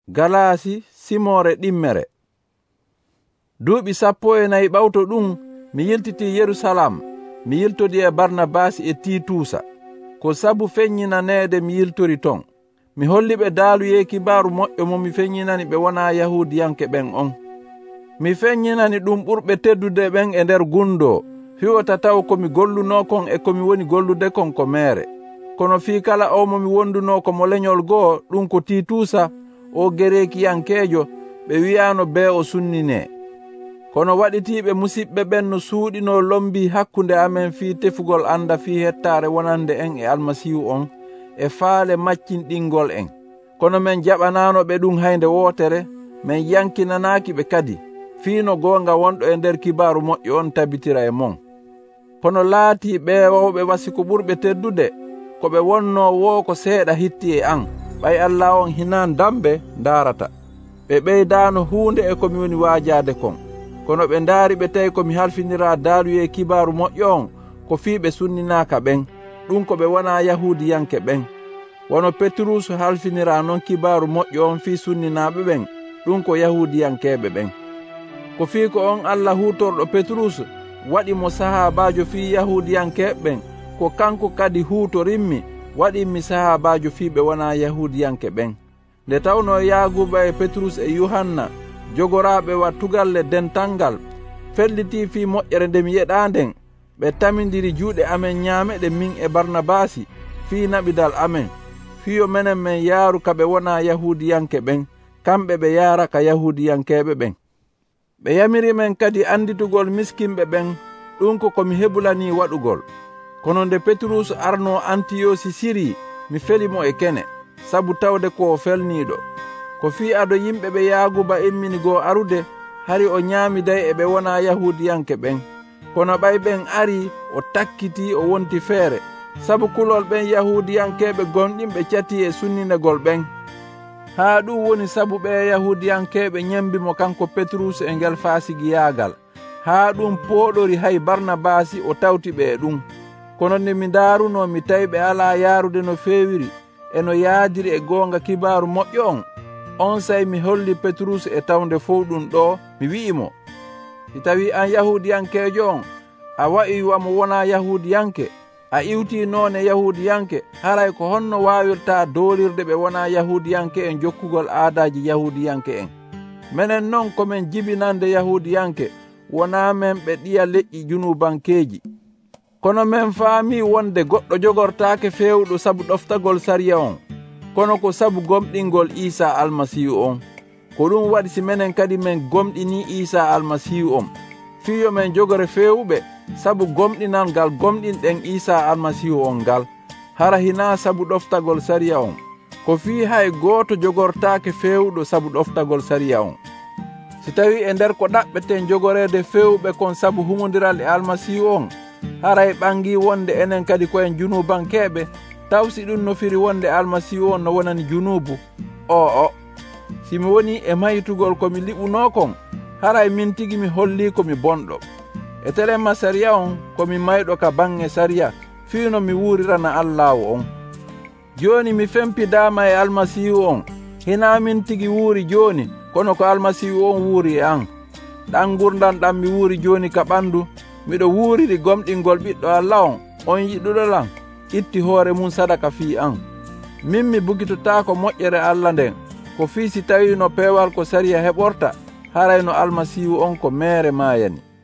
Galasi simore ɗimmere. Duuɓi 14 ɓawto ɗum mi yiltiti Yerusalam, mi yiltodi e Barnabas e Titusa. Ko sabu feññinanede mi yiltori ton. Mi holliɓe daaluye kibaru moƴƴo mo mi feññinani ɓe wona Yahudiyanke ɓen on. Mi feññinani ɗum ɓurɓe teddude ɓen e nder gundo, fiwata taw komi golluno kon e komi woni gollude kon ko mere. Kono fii kala o mo mi wonduno ko mo leñol goo, ɗum ko Titusa, o Gerekiyankejo, ɓe wiyano be o sunnine. Kono waɗitiɓe musiɓɓe ɓen no suuɗino lombi hakkunde amen fii tefugol anda fii hettare wonande en e Almasihu on, e faale maccinɗingol en. Kono men jaɓanano ɓe ɗum haynde wootere, men yankinanaki ɓe kadi, fiino gonga wonɗo e nder kibaru moƴƴo on tabitira e mon. Kono laati ɓeewowɓe wasi ko ɓurɓe teddude, ko ɓe wonno wo ko seeɗa hitti e an, ɓay Allah on hinan dambe darata. Ɓe ɓeydano hunde e komi woni waajade kon. Kono ɓe ndaari ɓe tawi komi halfinira daaluye kibaru moƴƴo on ko fiiɓe sunninaka ɓen, ɗum ko ɓe wona Yahudiyanke ɓen. Wono Petrus halfinira non kibaru moƴƴo on fii sunninaɓe ɓen, ɗum ko Yahudiyankeɓe ɓen. Ko fii ko on Allah hutorɗo Petrus waɗi mo sahabajo fii Yahudiyankeɓe ɓen, ko kanko kadi hutorinmi waɗinmi sahabajo fii ɓe wona Yahudiyanke ɓen. Nde tawno Yaguba e Petrus e Yohanna jogoraɓe wattugalle dentalngal felliti fii moƴƴere nde mi yeɗa nden, ɓe tamidiri juuɗe amen ñaameɗe min e Barnabasi fii naɓidal amen, fiyo menen men yaaru ka ɓe wona Yahudiyanke ɓen, kamɓe ɓe yaara ka Yahudiyankeɓe ɓen. Ɓe yamiri men kadi anditugol miskinɓe ɓen, ɗum ko komi hebulani waɗugol. Kono nde Petrus arno Antiyosi siri, mi felimo e kene, sabu tawde ko felniɗo. Ko fii ado yimɓe ɓe Yaguba immini go arude, hari o ñaamiday e ɓe wona Yahudiyanke ɓen. Kono ɓay ɓen ari o takkiti o wonti feere, sabu kulol ɓen Yahudiyankeɓe gonɗinɓe cati e sunninegol ɓen. Haa ɗum woni sabu ɓe Yahudiyankeɓe ñembimo kanko Petrus e ngel faasigiyagal. Haa ɗum pooɗori hay Barnabasi o tawti ɓe e ɗum. Kono nde mi daaruno mi tawi ɓe ala yaarude no feewiri e no yaadiri e goonga kibaru moƴƴo on say mi holli Petrus e tawde fof ɗum ɗo, mi wi'imo, si tawi an Yahudiyankejo on, a wa'i wamo wona Yahudiyanke, a iwti noon e Yahudiyanke, haray ko honno wawirta doolirde ɓe wona Yahudiyanke en jokkugol aadaji Yahudiyanke en. Menen noon komin jibinande Yahudiyanke, wona men ɓe ɗiya leƴƴi junubankeji. Kono men faami wonde goɗɗo jogortaake fewɗo sabu ɗoftagol sariya on, kono ko sabu gomɗingol Isa Almasihu on. Ko ɗum waɗi si menen kadi men gomɗini Isa Almasihu on, fiyo men jogore fewɓe sabu gomɗinal ngal gomɗinɗen Isa Almasihu on ngal, hara hina sabu ɗoftagol sariya on. Ko fii hay gooto jogortaake fewɗo sabu ɗoftagol sariya on. Si tawi e nder ko ɗaɓɓeten jogorede fewɓe kon sabu humodiral e Almasihu on, haray ɓangi wonde enen kadi koyen junubankeɓe, taw si ɗum nofiri wonde Almasihu on no wonani junubu. Si mi woni e mayitugol komi liɓuno kon, haray min tigi mi holli komi bonɗo. E telemma sariya on komi mayɗo ka bange sariya, fiino mi wuurirana Allahu on. Joni mi fempidama e Almasihu on, hina min tigi wuuri joni, kono ko Almasihu on wuuri e an. Ɗan gurdam ɗam mi wuuri joni ka ɓandu, miɗo wuuriri gomɗingol ɓiɗɗo Allah on yiɗuɗolam, itti hoore mum sadaka fii an. Min mi bugitotako moƴƴere Allah nden, ko fii si tawi no peewal ko sariya heɓorta, haray no Almasihu on ko mere mayani.